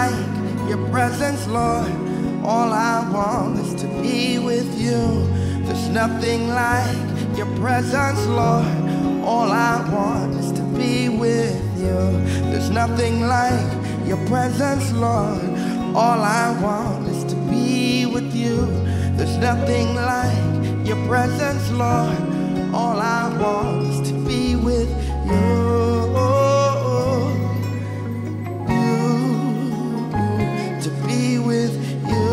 like your presence, Lord. All I want is to be with you. There's nothing like your presence, Lord. All I want is to be with you. There's nothing like your presence, Lord. All I want is to be with you. There's nothing like your presence, Lord. All I want is to be with you. To be with you.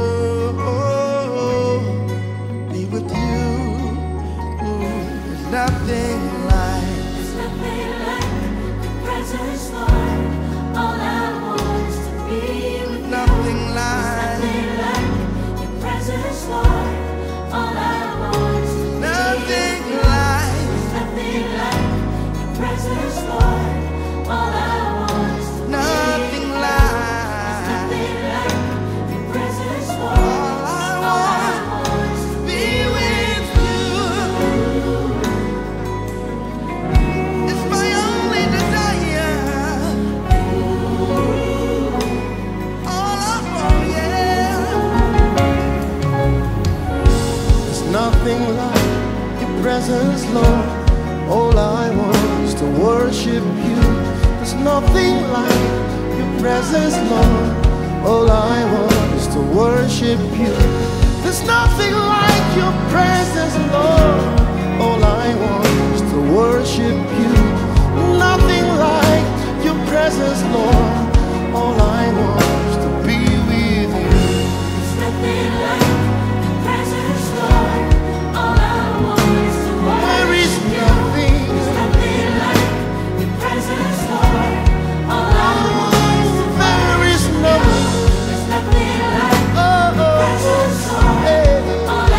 Be with you. There's nothing like your presence, Lord. All I want is to be with you. Nothing like your presence, Lord. All I want is to be nothing with you. like Nothing like your presence, Lord. All I want is to be nothing with you. like Nothing like your presence, Lord. all I All I want want is to be with you. It's my only desire. All I want, yeah. There's nothing like your presence, Lord. All I want is to worship you. There's nothing like your presence, Lord. All I want is to worship you. There's nothing like your presence, Lord. All I want is to worship you. Nothing like your presence, Lord. All I want is to be with you. There's nothing like your presence, Lord. All I want is to There is worship you. nothing. There's nothing like your presence, Lord. All I want is to There is worship you. nothing. There's nothing like Oh, your presence, Lord. hey. All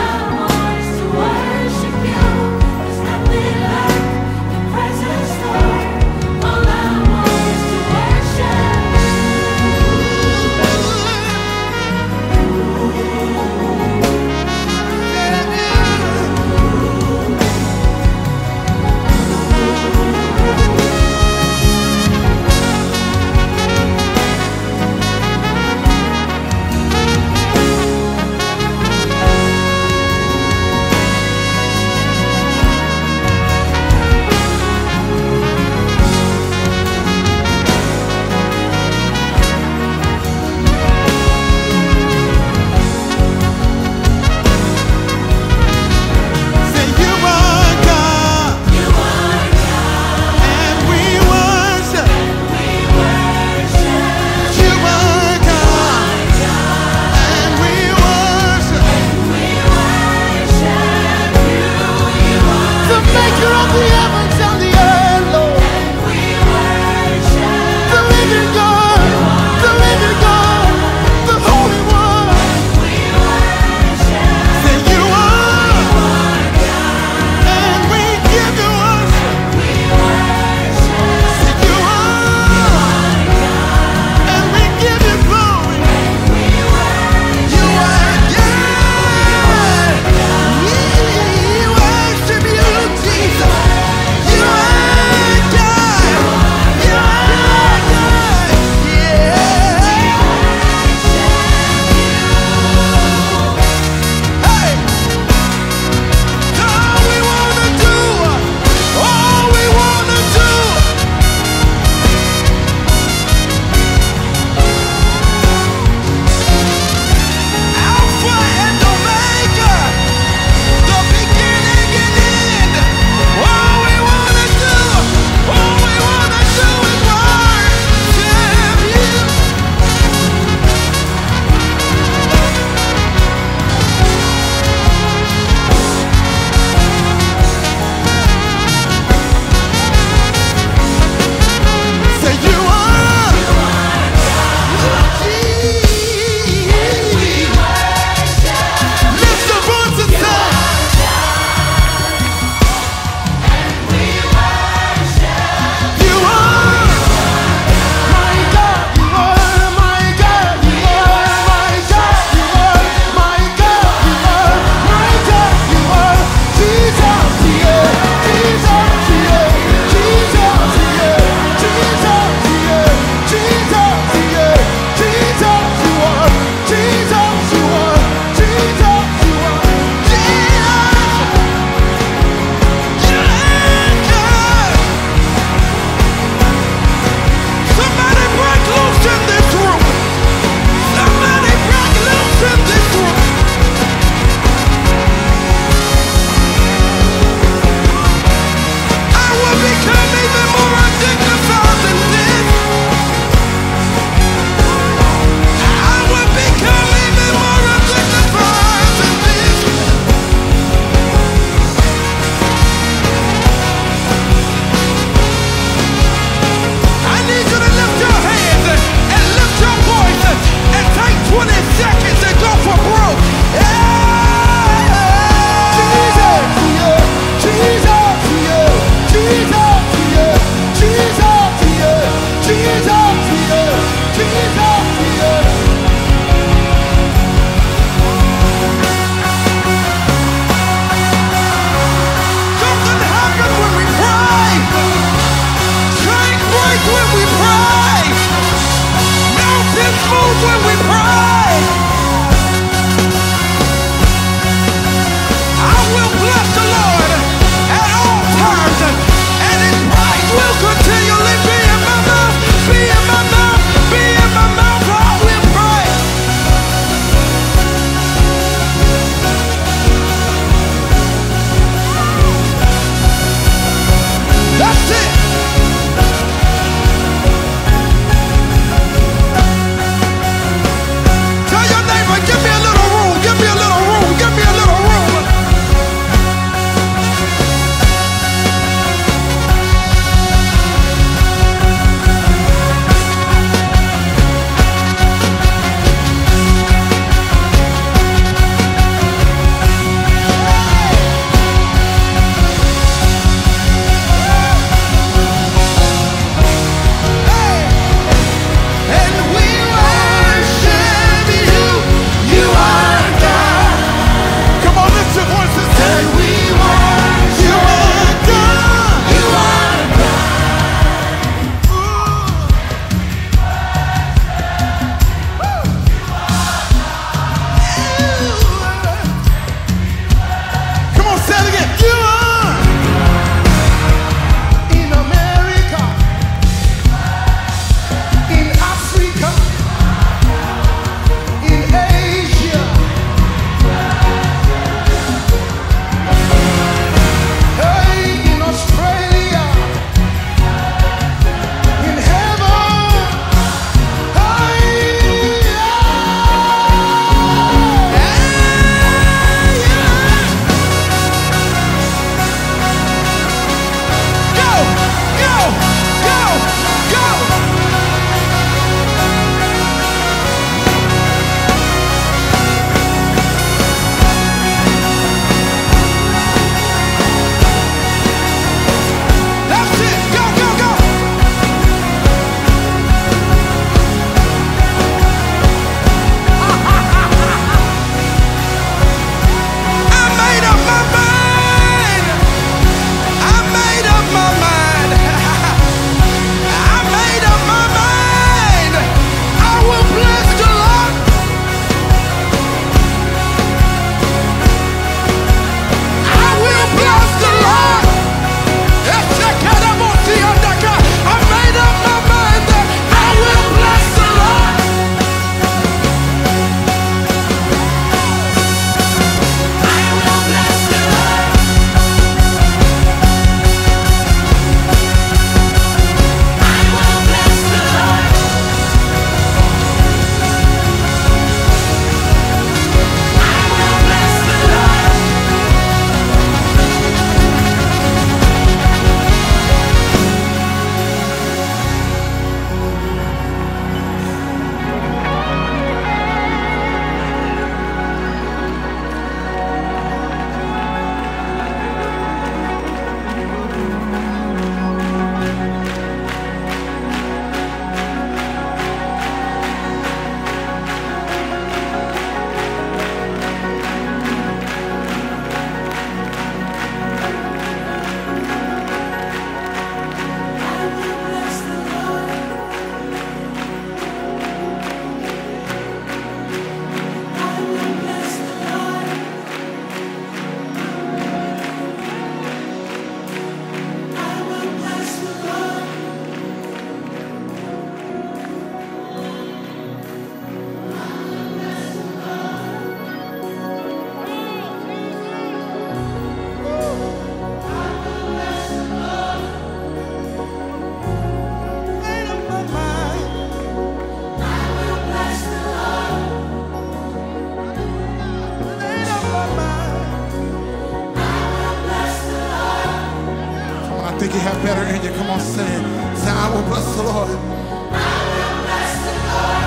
have better in you. Come on, say it. Say, I will bless the Lord. I will bless the Lord.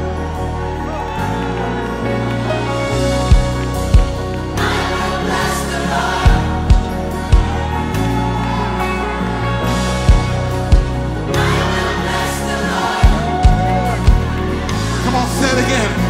I will bless the Lord. I will bless the Lord. Come on, say it again.